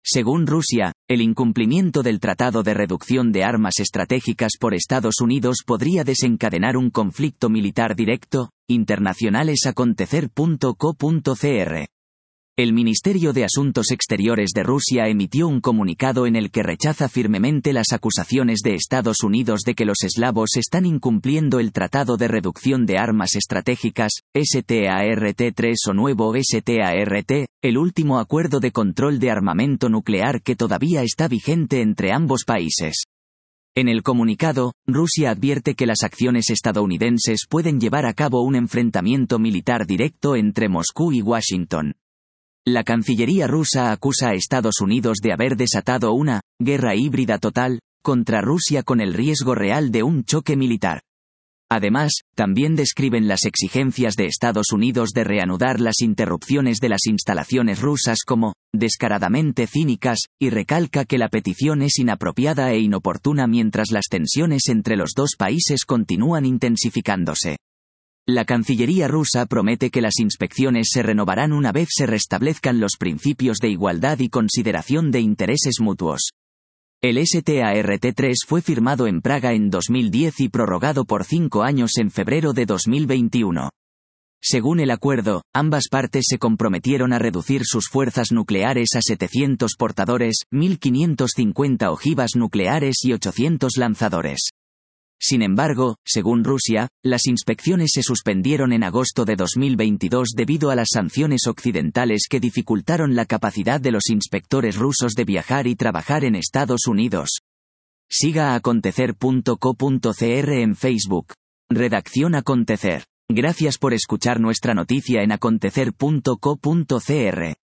Según Rusia, el incumplimiento del Tratado de Reducción de Armas Estratégicas por Estados Unidos podría desencadenar un conflicto militar directo. Internacionalesacontecer.co.cr. El Ministerio de Asuntos Exteriores de Rusia emitió un comunicado en el que rechaza firmemente las acusaciones de Estados Unidos de que los eslavos están incumpliendo el Tratado de Reducción de Armas Estratégicas, START-3 o nuevo START, el último acuerdo de control de armamento nuclear que todavía está vigente entre ambos países. En el comunicado, Rusia advierte que las acciones estadounidenses pueden llevar a cabo un enfrentamiento militar directo entre Moscú y Washington. La Cancillería rusa acusa a Estados Unidos de haber desatado una guerra híbrida total contra Rusia con el riesgo real de un choque militar. Además, también describen las exigencias de Estados Unidos de reanudar las interrupciones de las instalaciones rusas como descaradamente cínicas, y recalca que la petición es inapropiada e inoportuna mientras las tensiones entre los dos países continúan intensificándose. La Cancillería rusa promete que las inspecciones se renovarán una vez se restablezcan los principios de igualdad y consideración de intereses mutuos. El START-3 fue firmado en Praga en 2010 y prorrogado por 5 años en febrero de 2021. Según el acuerdo, ambas partes se comprometieron a reducir sus fuerzas nucleares a 700 portadores, 1.550 ojivas nucleares y 800 lanzadores. Sin embargo, según Rusia, las inspecciones se suspendieron en agosto de 2022 debido a las sanciones occidentales que dificultaron la capacidad de los inspectores rusos de viajar y trabajar en Estados Unidos. Siga a acontecer.co.cr en Facebook. Redacción Acontecer. Gracias por escuchar nuestra noticia en acontecer.co.cr.